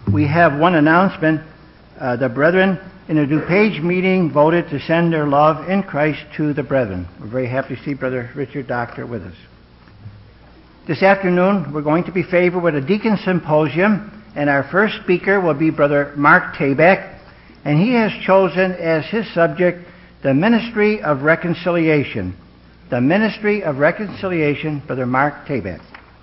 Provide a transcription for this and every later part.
We have one announcement. The brethren in the DuPage meeting voted to send their love in Christ to the brethren. We're very happy to see Brother Richard Doctor with us. This afternoon, we're going to be favored with a deacon symposium, and our first speaker will be Brother Mark Tabak, and he has chosen as his subject the ministry of reconciliation. The ministry of reconciliation, Brother Mark Tabak.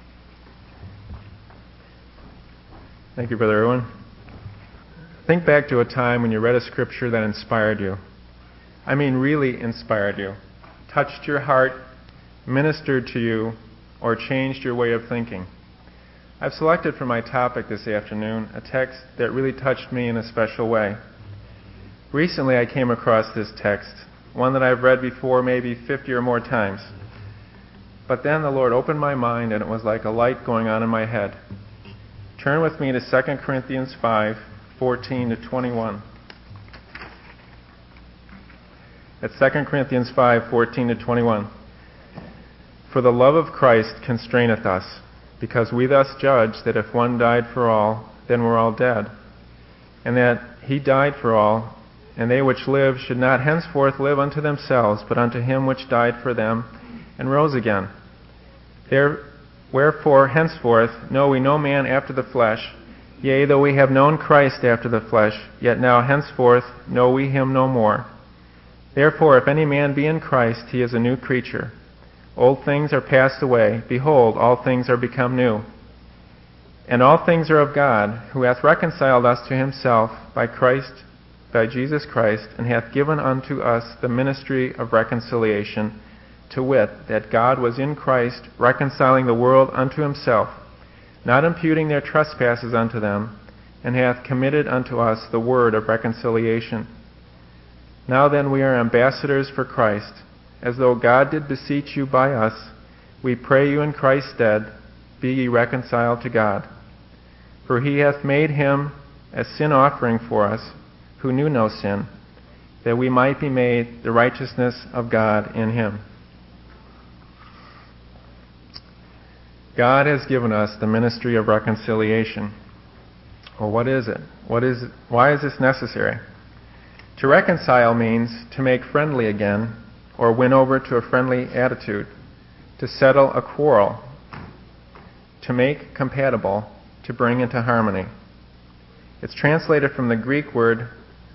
Thank you, Brother Irwin. Think back to a time when you read a scripture that inspired you. I mean, really inspired you, touched your heart, ministered to you, or changed your way of thinking. I've selected for my topic this afternoon a text that really touched me in a special way. Recently I came across this text, one that I've read before maybe 50 or more times. But then the Lord opened my mind and it was like a light going on in my head. Turn with me to 2 Corinthians 5:14 to 21. That's 2 Corinthians 5:14 to 21. For the love of Christ constraineth us, because we thus judge that if one died for all, then we're all dead, and that he died for all, and they which live should not henceforth live unto themselves, but unto him which died for them, and rose again. Wherefore henceforth know we no man after the flesh, yea, though we have known Christ after the flesh, yet now henceforth know we him no more. Therefore if any man be in Christ, he is a new creature. Old things are passed away, behold, all things are become new. And all things are of God, who hath reconciled us to himself by Jesus Christ, and hath given unto us the ministry of reconciliation, to wit, that God was in Christ reconciling the world unto himself, not imputing their trespasses unto them, and hath committed unto us the word of reconciliation. Now then we are ambassadors for Christ, as though God did beseech you by us. We pray you in Christ's stead, be ye reconciled to God. For he hath made him a sin offering for us, who knew no sin, that we might be made the righteousness of God in him. God has given us the ministry of reconciliation. Well, what is it? Why is this necessary? To reconcile means to make friendly again, or win over to a friendly attitude, to settle a quarrel, to make compatible, to bring into harmony. It's translated from the Greek word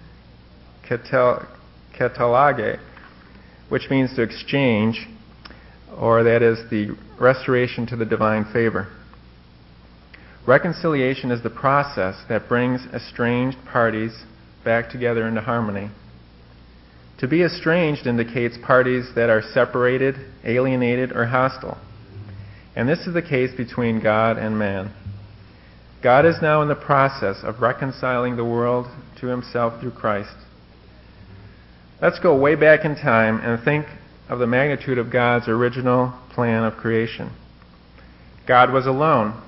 katalage, which means to exchange, or that is the restoration to the divine favor. Reconciliation is the process that brings estranged parties back together into harmony. To be estranged indicates parties that are separated, alienated, or hostile. And this is the case between God and man. God is now in the process of reconciling the world to himself through Christ. Let's go way back in time and think of the magnitude of God's original plan of creation. God was alone,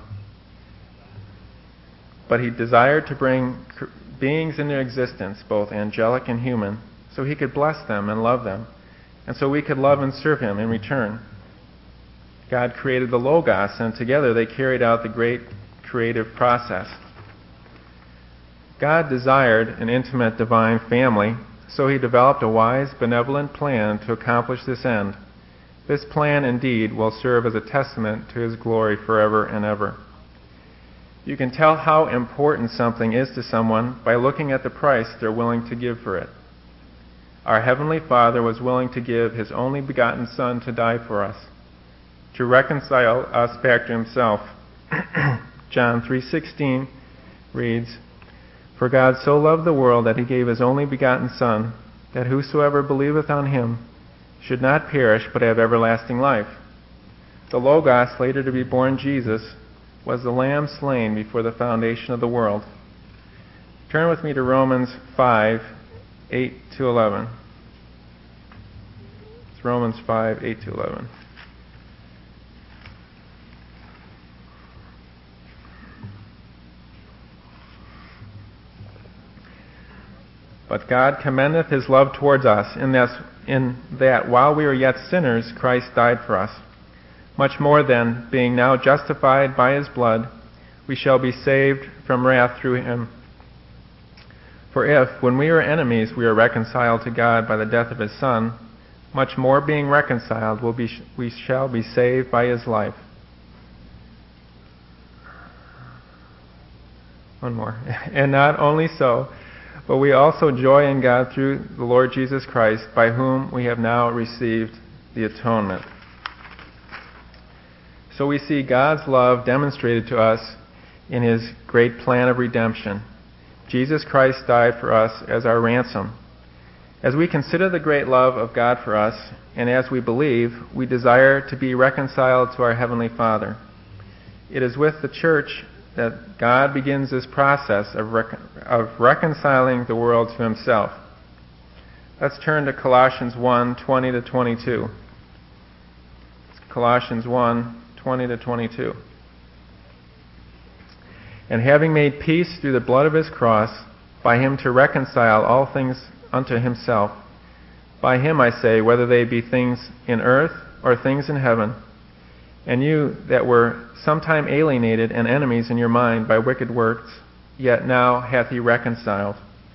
but he desired to bring beings into existence, both angelic and human, so he could bless them and love them, and so we could love and serve him in return. God created the Logos, and together they carried out the great creative process. God desired an intimate divine family, so he developed a wise, benevolent plan to accomplish this end. This plan, indeed, will serve as a testament to his glory forever and ever. You can tell how important something is to someone by looking at the price they're willing to give for it. Our Heavenly Father was willing to give his only begotten Son to die for us, to reconcile us back to himself. John 3:16 reads, For God so loved the world that he gave his only begotten Son, that whosoever believeth on him should not perish but have everlasting life. The Logos, later to be born Jesus, was the Lamb slain before the foundation of the world. Turn with me to Romans 5:8-11. It's Romans 5:8-11. But God commendeth his love towards us, in that while we were yet sinners, Christ died for us. Much more then, being now justified by his blood, we shall be saved from wrath through him. For if, when we were enemies, we are reconciled to God by the death of his Son, much more being reconciled we shall be saved by his life. One more. And not only so, but we also joy in God through the Lord Jesus Christ, by whom we have now received the atonement. So we see God's love demonstrated to us in his great plan of redemption. Jesus Christ died for us as our ransom. As we consider the great love of God for us, and as we believe, we desire to be reconciled to our Heavenly Father. It is with the church that God begins this process of reconciling the world to himself. Let's turn to Colossians 1:20-22. Colossians 1:20-22. And having made peace through the blood of his cross, by him to reconcile all things unto himself. By him, I say, whether they be things in earth or things in heaven. And you that were sometime alienated and enemies in your mind by wicked works, yet now hath he reconciled.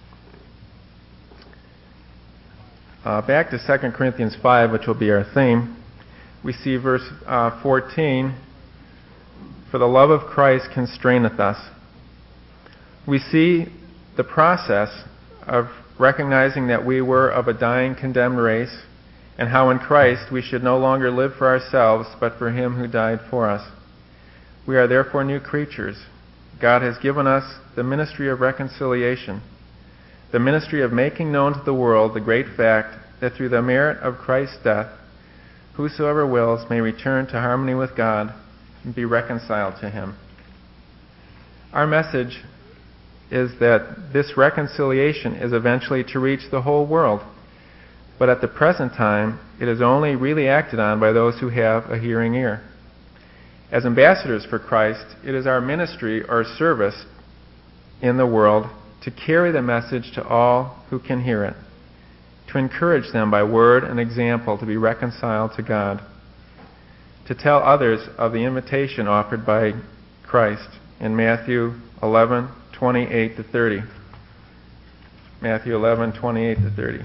Back to 2 Corinthians 5, which will be our theme. We see verse 14, for the love of Christ constraineth us. We see the process of recognizing that we were of a dying, condemned race, and how in Christ we should no longer live for ourselves, but for him who died for us. We are therefore new creatures. God has given us the ministry of reconciliation, the ministry of making known to the world the great fact that through the merit of Christ's death, whosoever wills may return to harmony with God and be reconciled to him. Our message is that this reconciliation is eventually to reach the whole world, but at the present time it is only really acted on by those who have a hearing ear. As ambassadors for Christ, it is our ministry or service in the world to carry the message to all who can hear it, to encourage them by word and example to be reconciled to God, to tell others of the invitation offered by Christ in Matthew 11:28-30. Matthew 11:28-30.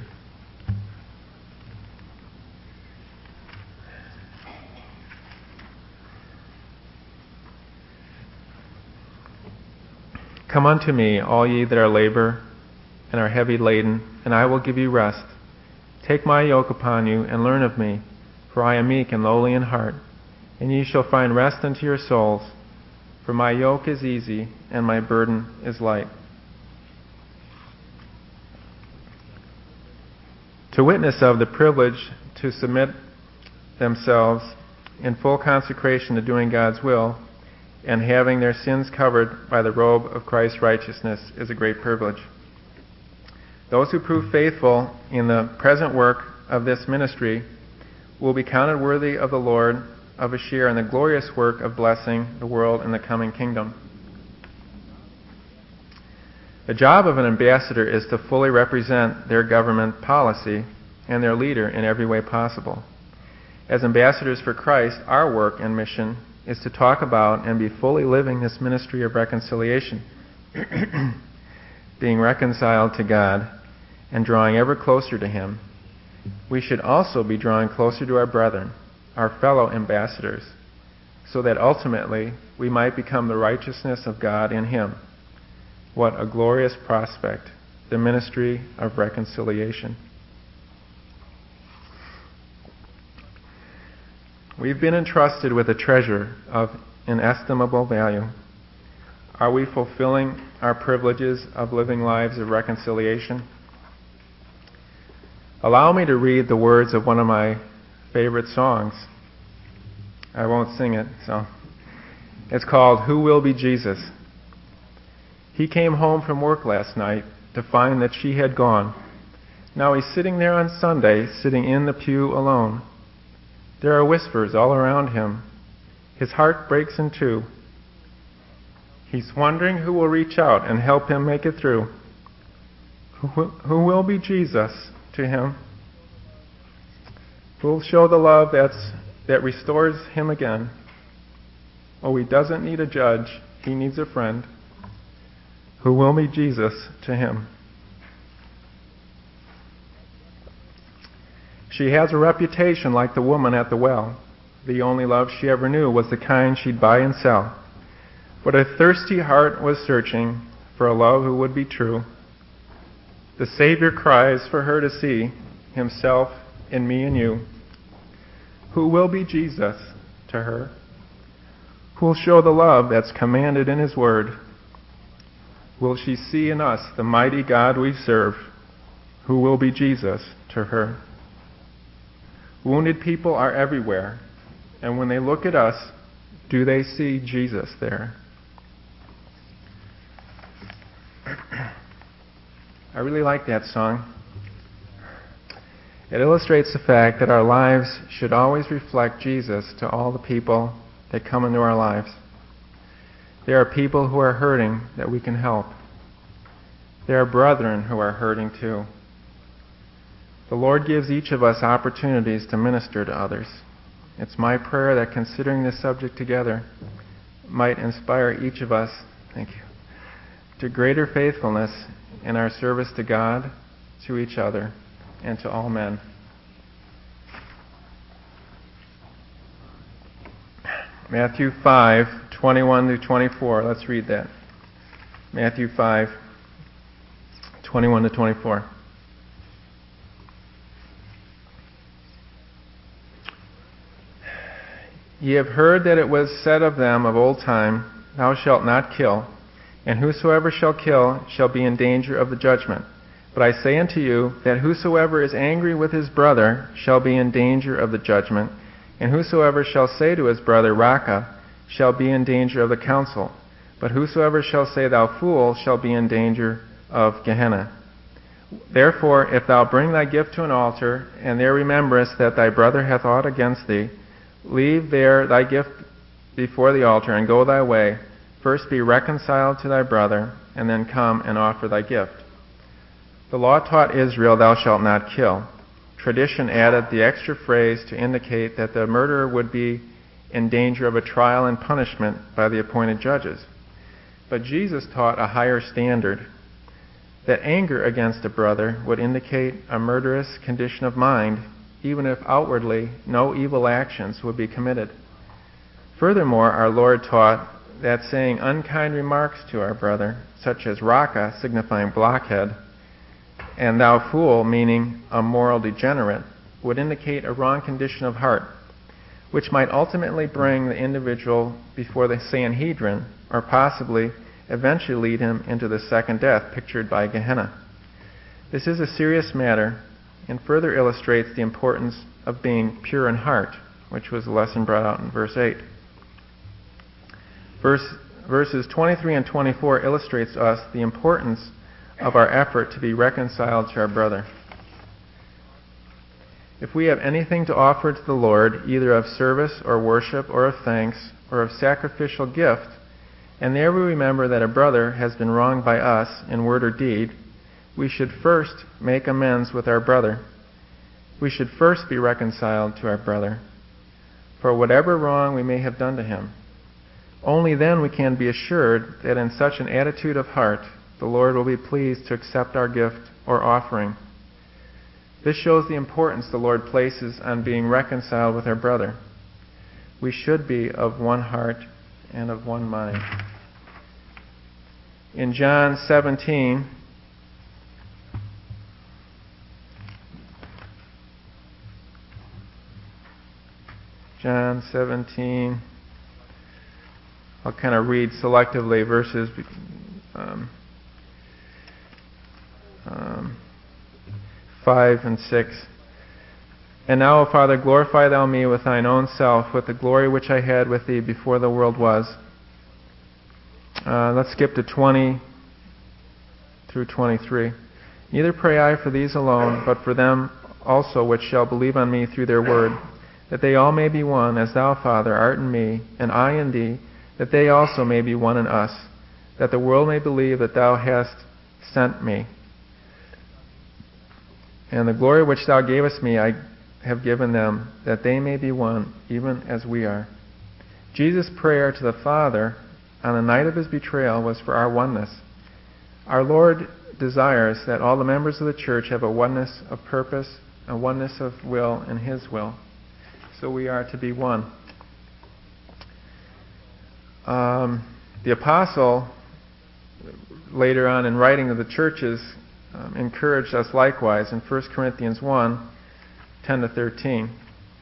Come unto me, all ye that are labor and are heavy laden, and I will give you rest. Take my yoke upon you, and learn of me, for I am meek and lowly in heart, and ye shall find rest unto your souls. For my yoke is easy, and my burden is light. To witness of the privilege to submit themselves in full consecration to doing God's will, and having their sins covered by the robe of Christ's righteousness is a great privilege. Those who prove faithful in the present work of this ministry will be counted worthy of the Lord of a share in the glorious work of blessing the world in the coming kingdom. The job of an ambassador is to fully represent their government policy and their leader in every way possible. As ambassadors for Christ, our work and mission is to talk about and be fully living this ministry of reconciliation, being reconciled to God and drawing ever closer to him. We should also be drawing closer to our brethren, our fellow ambassadors, so that ultimately we might become the righteousness of God in him. What a glorious prospect, the ministry of reconciliation. We've been entrusted with a treasure of inestimable value. Are we fulfilling our privileges of living lives of reconciliation? Allow me to read the words of one of my favorite songs. I won't sing it, so. It's called Who Will Be Jesus? He came home from work last night to find that she had gone. Now he's sitting there on Sunday, sitting in the pew alone. There are whispers all around him. His heart breaks in two. He's wondering who will reach out and help him make it through. Who will be Jesus to him? Who will show the love that restores him again? Oh, he doesn't need a judge. he needs a friend who will be Jesus to him. She has a reputation like the woman at the well. The only love she ever knew was the kind she'd buy and sell. But a thirsty heart was searching for a love who would be true. The Savior cries for her to see himself in me and you. Who will be Jesus to her? Who will show the love that's commanded in his word? Will she see in us the mighty God we serve? Who will be Jesus to her? Wounded people are everywhere, and when they look at us, do they see Jesus there? I really like that song. It illustrates the fact that our lives should always reflect Jesus to all the people that come into our lives. There are people who are hurting that we can help. There are brethren who are hurting too. The Lord gives each of us opportunities to minister to others. It's my prayer that considering this subject together might inspire each of us, to greater faithfulness in our service to God, to each other, and to all men. Matthew 5:21-24. Let's read that. Matthew 5:21-24. Ye have heard that it was said of them of old time, Thou shalt not kill, and whosoever shall kill shall be in danger of the judgment. But I say unto you, that whosoever is angry with his brother shall be in danger of the judgment, and whosoever shall say to his brother, Raca, shall be in danger of the council. But whosoever shall say, Thou fool, shall be in danger of Gehenna. Therefore, if thou bring thy gift to an altar, and there rememberest that thy brother hath aught against thee, leave there thy gift before the altar, and go thy way. First be reconciled to thy brother, and then come and offer thy gift. The law taught Israel, Thou shalt not kill. Tradition added the extra phrase to indicate that the murderer would be in danger of a trial and punishment by the appointed judges. But Jesus taught a higher standard, that anger against a brother would indicate a murderous condition of mind, even if outwardly no evil actions would be committed. Furthermore, our Lord taught that saying unkind remarks to our brother, such as Raca, signifying blockhead, and Thou fool, meaning a moral degenerate, would indicate a wrong condition of heart, which might ultimately bring the individual before the Sanhedrin, or possibly eventually lead him into the second death pictured by Gehenna. This is a serious matter and further illustrates the importance of being pure in heart, which was the lesson brought out in verse 8. Verses 23 and 24 illustrates to us the importance of our effort to be reconciled to our brother. If we have anything to offer to the Lord, either of service or worship or of thanks or of sacrificial gift, and there we remember that a brother has been wronged by us in word or deed, we should first make amends with our brother. We should first be reconciled to our brother for whatever wrong we may have done to him. Only then we can be assured that in such an attitude of heart, the Lord will be pleased to accept our gift or offering. This shows the importance the Lord places on being reconciled with our brother. We should be of one heart and of one mind. In John 17, I'll kind of read selectively verses 5 and 6. And now, O Father, glorify thou me with thine own self, with the glory which I had with thee before the world was. Let's skip to 20 through 23. Neither pray I for these alone, but for them also which shall believe on me through their word, that they all may be one, as thou, Father, art in me, and I in thee, that they also may be one in us, that the world may believe that thou hast sent me. And the glory which thou gavest me I have given them, that they may be one, even as we are. Jesus' prayer to the Father on the night of his betrayal was for our oneness. Our Lord desires that all the members of the church have a oneness of purpose, a oneness of will in his will. So we are to be one. The apostle, later on in writing to the churches, encouraged us likewise in 1 Corinthians 1, 10 to 13.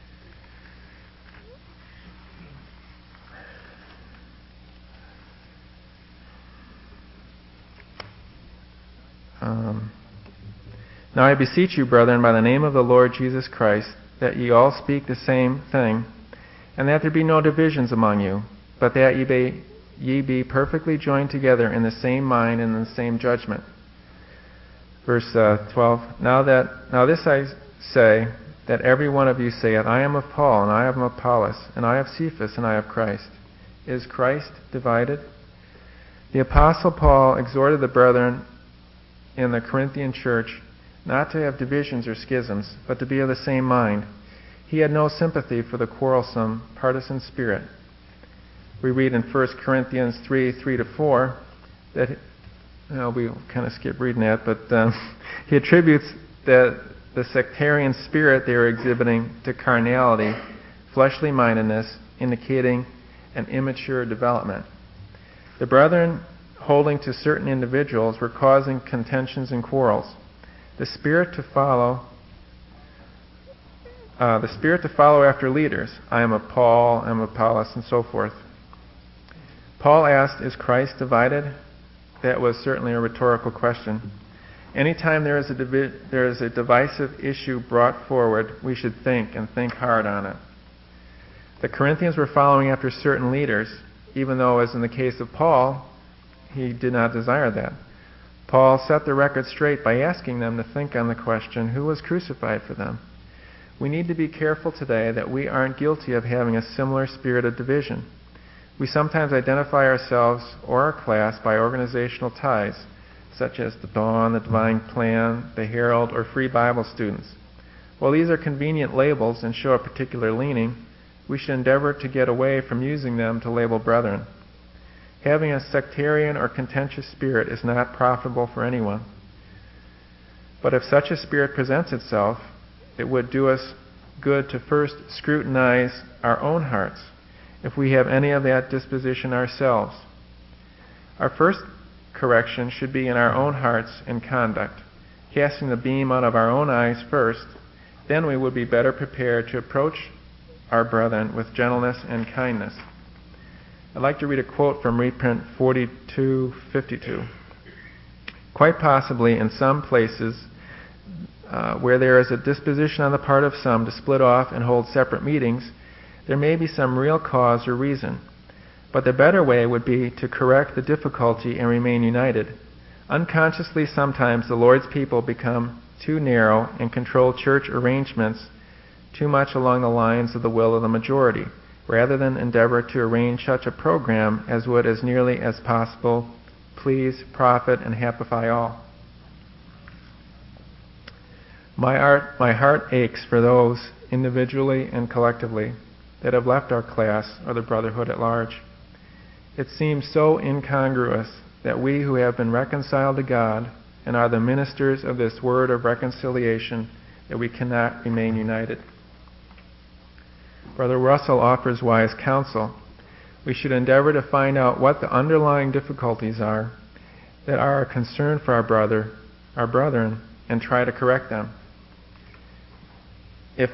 Now I beseech you, brethren, by the name of the Lord Jesus Christ, that ye all speak the same thing, and that there be no divisions among you, but that ye be perfectly joined together in the same mind and in the same judgment. Verse 12. Now this I say, that every one of you saith, I am of Paul, and I am of Apollos, and I of Cephas, and I of Christ. Is Christ divided? The Apostle Paul exhorted the brethren in the Corinthian church not to have divisions or schisms, but to be of the same mind. He had no sympathy for the quarrelsome, partisan spirit. We read in 1 Corinthians 3, 3-4, that, we kind of skip reading that, but he attributes the sectarian spirit they were exhibiting to carnality, fleshly mindedness, indicating an immature development. The brethren holding to certain individuals were causing contentions and quarrels. The spirit to follow after leaders. I am of Paul, I am of Apollos, and so forth. Paul asked, is Christ divided? That was certainly a rhetorical question. Anytime there is a divisive issue brought forward, we should think and think hard on it. The Corinthians were following after certain leaders, even though, as in the case of Paul, he did not desire that. Paul set the record straight by asking them to think on the question, who was crucified for them? We need to be careful today that we aren't guilty of having a similar spirit of division. We sometimes identify ourselves or our class by organizational ties, such as the Dawn, the Divine Plan, the Herald, or Free Bible Students. While these are convenient labels and show a particular leaning, we should endeavor to get away from using them to label brethren. Having a sectarian or contentious spirit is not profitable for anyone. But if such a spirit presents itself, it would do us good to first scrutinize our own hearts, if we have any of that disposition ourselves. Our first correction should be in our own hearts and conduct, casting the beam out of our own eyes first. Then we would be better prepared to approach our brethren with gentleness and kindness. I'd like to read a quote from reprint 4252. Quite possibly in some places where there is a disposition on the part of some to split off and hold separate meetings, there may be some real cause or reason. But the better way would be to correct the difficulty and remain united. Unconsciously, sometimes the Lord's people become too narrow and control church arrangements too much along the lines of the will of the majority, rather than endeavor to arrange such a program as would, as nearly as possible, please, profit, and happify all. My heart aches for those, individually and collectively, that have left our class or the brotherhood at large. It seems so incongruous that we who have been reconciled to God and are the ministers of this word of reconciliation, that we cannot remain united. Brother Russell offers wise counsel. We should endeavor to find out what the underlying difficulties are that are a concern for our brethren, and try to correct them. If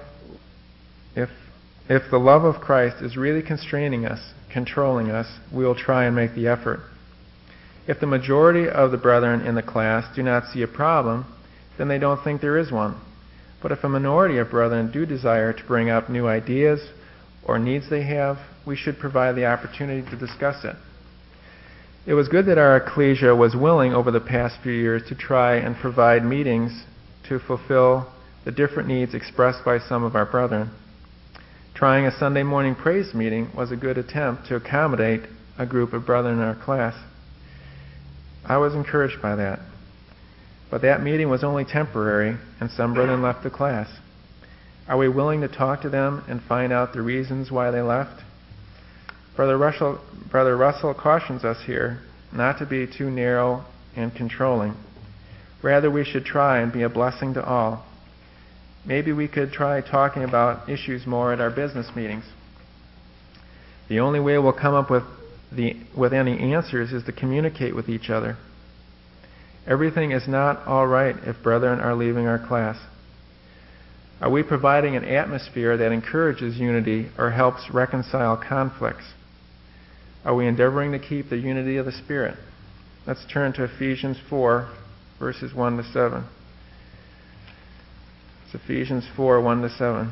the love of Christ is really constraining us, controlling us, we will try and make the effort. If the majority of the brethren in the class do not see a problem, then they don't think there is one. But if a minority of brethren do desire to bring up new ideas or needs they have, we should provide the opportunity to discuss it. It was good that our ecclesia was willing over the past few years to try and provide meetings to fulfill the different needs expressed by some of our brethren. Trying a Sunday morning praise meeting was a good attempt to accommodate a group of brethren in our class. I was encouraged by that. But that meeting was only temporary, and some brethren left the class. Are we willing to talk to them and find out the reasons why they left? Brother Russell cautions us here not to be too narrow and controlling. Rather, we should try and be a blessing to all. Maybe we could try talking about issues more at our business meetings. The only way we'll come up with any answers is to communicate with each other. Everything is not all right if brethren are leaving our class. Are we providing an atmosphere that encourages unity or helps reconcile conflicts? Are we endeavoring to keep the unity of the Spirit? Let's turn to Ephesians 4, verses 1 to 7. It's Ephesians 4, 1 to 7.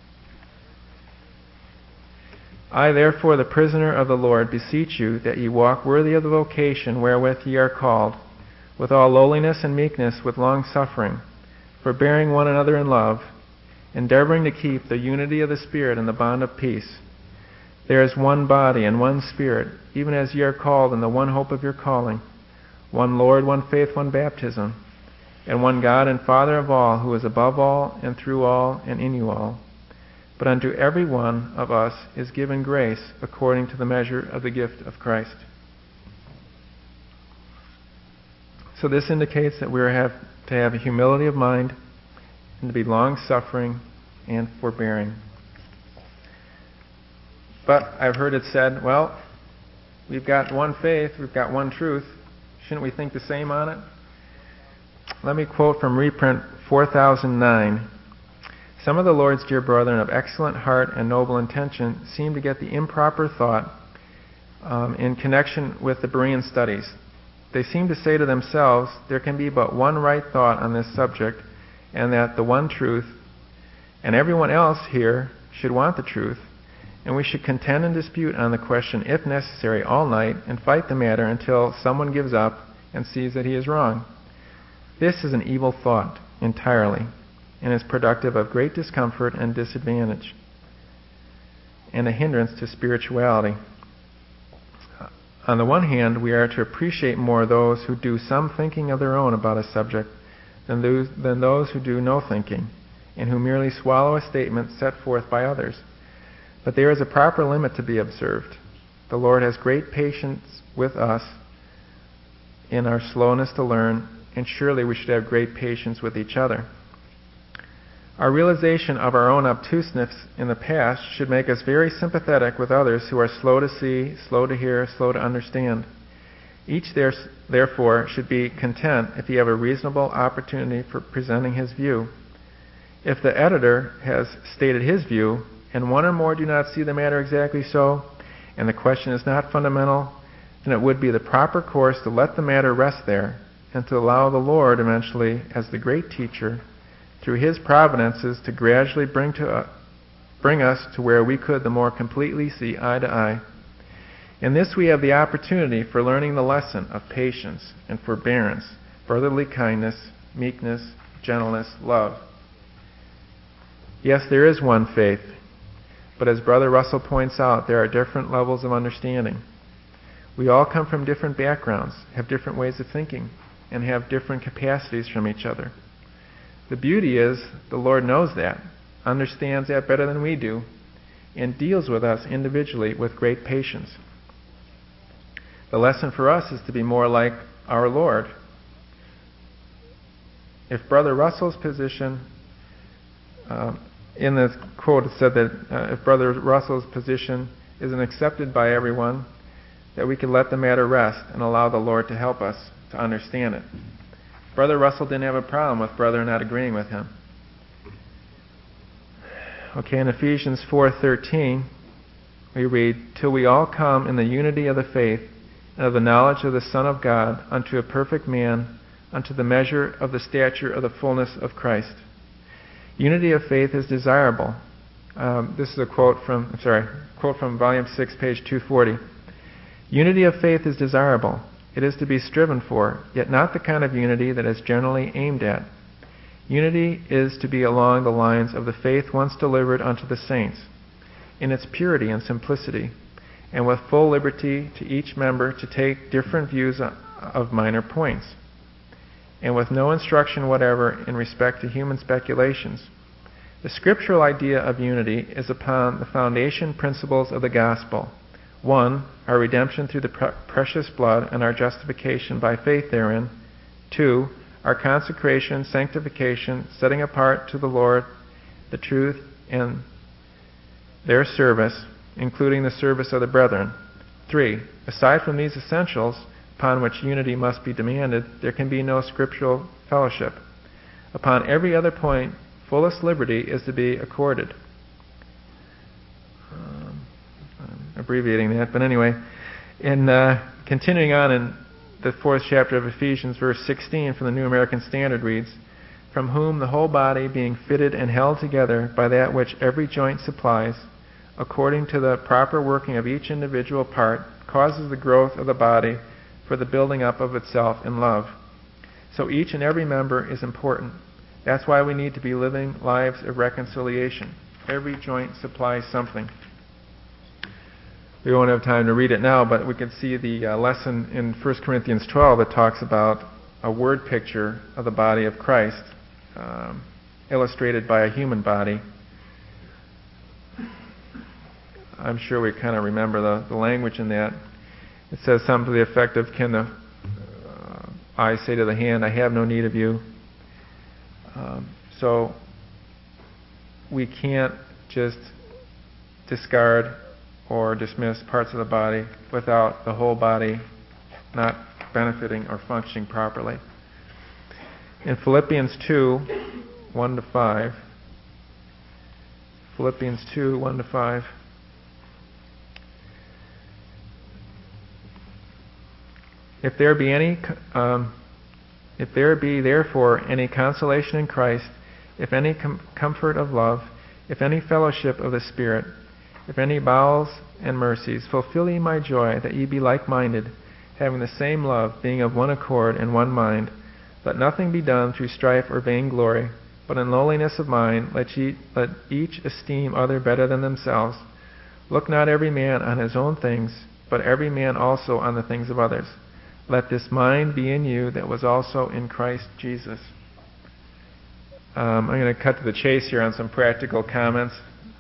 I, therefore, the prisoner of the Lord, beseech you that ye walk worthy of the vocation wherewith ye are called, with all lowliness and meekness, with long suffering, forbearing one another in love, endeavoring to keep the unity of the Spirit in the bond of peace. There is one body and one Spirit, even as ye are called in the one hope of your calling, one Lord, one faith, one baptism, and one God and Father of all, who is above all, and through all, and in you all. But unto every one of us is given grace according to the measure of the gift of Christ. So this indicates that we have to have a humility of mind and to be long-suffering and forbearing. But I've heard it said, well, we've got one faith, we've got one truth. Shouldn't we think the same on it? Let me quote from reprint 4009. Some of the Lord's dear brethren of excellent heart and noble intention seem to get the improper thought in connection with the Berean studies. They seem to say to themselves, there can be but one right thought on this subject, and that the one truth, and everyone else here should want the truth, and we should contend and dispute on the question, if necessary, all night, and fight the matter until someone gives up and sees that he is wrong. This is an evil thought entirely, and is productive of great discomfort and disadvantage, and a hindrance to spirituality. On the one hand, we are to appreciate more those who do some thinking of their own about a subject than those who do no thinking, and who merely swallow a statement set forth by others. But there is a proper limit to be observed. The Lord has great patience with us in our slowness to learn, and surely we should have great patience with each other. Our realization of our own obtuseness in the past should make us very sympathetic with others who are slow to see, slow to hear, slow to understand. Each therefore should be content if he have a reasonable opportunity for presenting his view. If the editor has stated his view, and one or more do not see the matter exactly so, and the question is not fundamental, then it would be the proper course to let the matter rest there, and to allow the Lord eventually, as the great teacher, through his providences, to gradually bring us to where we could the more completely see eye to eye. In this we have the opportunity for learning the lesson of patience and forbearance, brotherly kindness, meekness, gentleness, love. Yes, there is one faith, but as Brother Russell points out, there are different levels of understanding. We all come from different backgrounds, have different ways of thinking, and have different capacities from each other. The beauty is, the Lord knows that, understands that better than we do, and deals with us individually with great patience. The lesson for us is to be more like our Lord. If Brother Russell's position, in this quote it said that if Brother Russell's position isn't accepted by everyone, that we can let the matter rest and allow the Lord to help us to understand it. Brother Russell didn't have a problem with brother not agreeing with him. Okay, in Ephesians 4:13, we read, "Till we all come in the unity of the faith and of the knowledge of the Son of God, unto a perfect man, unto the measure of the stature of the fullness of Christ." Unity of faith is desirable. This is a quote from Volume 6, page 240. Unity of faith is desirable. It is to be striven for, yet not the kind of unity that is generally aimed at. Unity is to be along the lines of the faith once delivered unto the saints, in its purity and simplicity, and with full liberty to each member to take different views of minor points, and with no instruction whatever in respect to human speculations. The scriptural idea of unity is upon the foundation principles of the gospel, 1. Our redemption through the precious blood and our justification by faith therein. 2. Our consecration, sanctification, setting apart to the Lord the truth and their service, including the service of the brethren. 3. Aside from these essentials, upon which unity must be demanded, there can be no scriptural fellowship. Upon every other point, fullest liberty is to be accorded. I'm abbreviating that, but anyway, in continuing on in the 4th chapter of Ephesians, verse 16 from the New American Standard reads, "From whom the whole body, being fitted and held together by that which every joint supplies, according to the proper working of each individual part, causes the growth of the body for the building up of itself in love." So each and every member is important. That's why we need to be living lives of reconciliation. Every joint supplies something. We won't have time to read it now, but we can see the lesson in 1 Corinthians 12 that talks about a word picture of the body of Christ, illustrated by a human body. I'm sure we kind of remember the language in that. It says something to the effect of, "Can the eye say to the hand, 'I have no need of you'?" So we can't just discard or dismiss parts of the body without the whole body not benefiting or functioning properly. In Philippians 2, 1-5, Philippians 2, 1-5, If there be therefore any consolation in Christ, if any comfort of love, if any fellowship of the Spirit, if any bowels and mercies, fulfill ye my joy, that ye be like-minded, having the same love, being of one accord and one mind. Let nothing be done through strife or vainglory, but in lowliness of mind let each esteem other better than themselves. Look not every man on his own things, but every man also on the things of others. Let this mind be in you that was also in Christ Jesus. I'm going to cut to the chase here on some practical comments.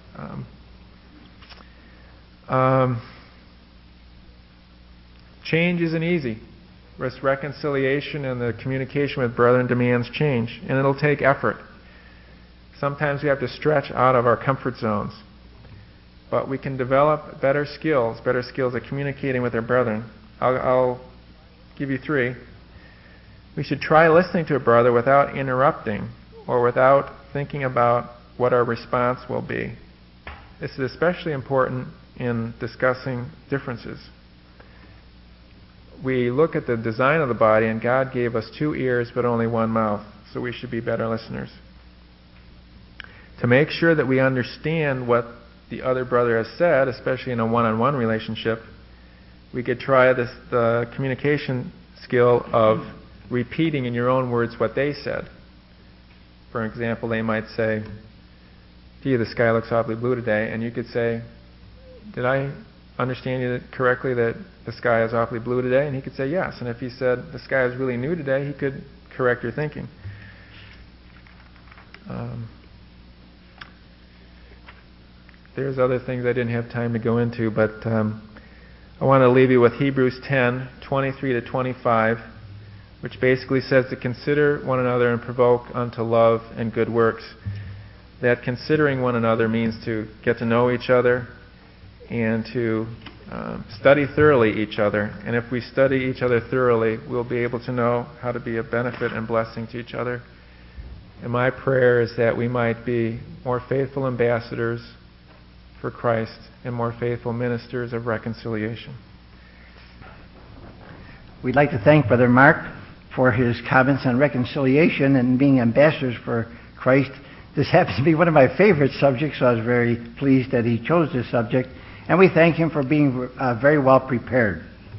Change isn't easy. Reconciliation and the communication with brethren demands change, and it'll take effort. Sometimes we have to stretch out of our comfort zones. But we can develop better skills at communicating with our brethren. I'll give you 3. We should try listening to a brother without interrupting or without thinking about what our response will be. This is especially important in discussing differences. We look at the design of the body, and God gave us 2 ears but only 1 mouth, so we should be better listeners. To make sure that we understand what the other brother has said, especially in a one-on-one relationship, we could try the communication skill of repeating in your own words what they said. For example, they might say, "Gee, the sky looks awfully blue today," and you could say, "Did I understand you correctly that the sky is awfully blue today?" And he could say yes. And if he said the sky is really new today, he could correct your thinking. There's other things I didn't have time to go into, but I want to leave you with Hebrews 10, 23-25, which basically says to consider one another and provoke unto love and good works. That considering one another means to get to know each other and to study thoroughly each other. And if we study each other thoroughly, we'll be able to know how to be a benefit and blessing to each other. And my prayer is that we might be more faithful ambassadors for Christ and more faithful ministers of reconciliation. We'd like to thank Brother Mark for his comments on reconciliation and being ambassadors for Christ. This happens to be one of my favorite subjects, so I was very pleased that he chose this subject. And we thank him for being very well prepared.